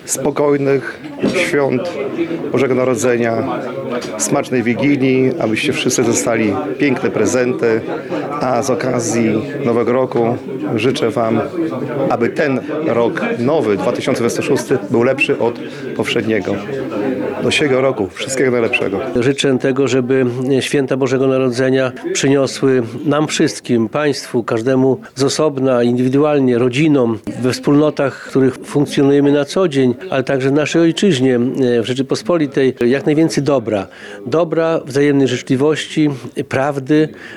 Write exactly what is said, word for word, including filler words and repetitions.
spokojnych świąt Bożego Narodzenia, smacznej Wigilii, abyście wszyscy dostali piękne prezenty, a z okazji Nowego Roku życzę Wam, aby ten rok nowy, dwa tysiące dwudziesty szósty, był lepszy od poprzedniego. Do siego roku wszystkiego najlepszego. Życzę tego, żeby święta Bożego Narodzenia przyniosły nam wszystkim, państwu, każdemu z osobna, indywidualnie, rodzinom, we wspólnotach, w których funkcjonujemy na co dzień, ale także w naszej ojczyźnie, w Rzeczypospolitej, jak najwięcej dobra. Dobra, wzajemnej życzliwości, prawdy,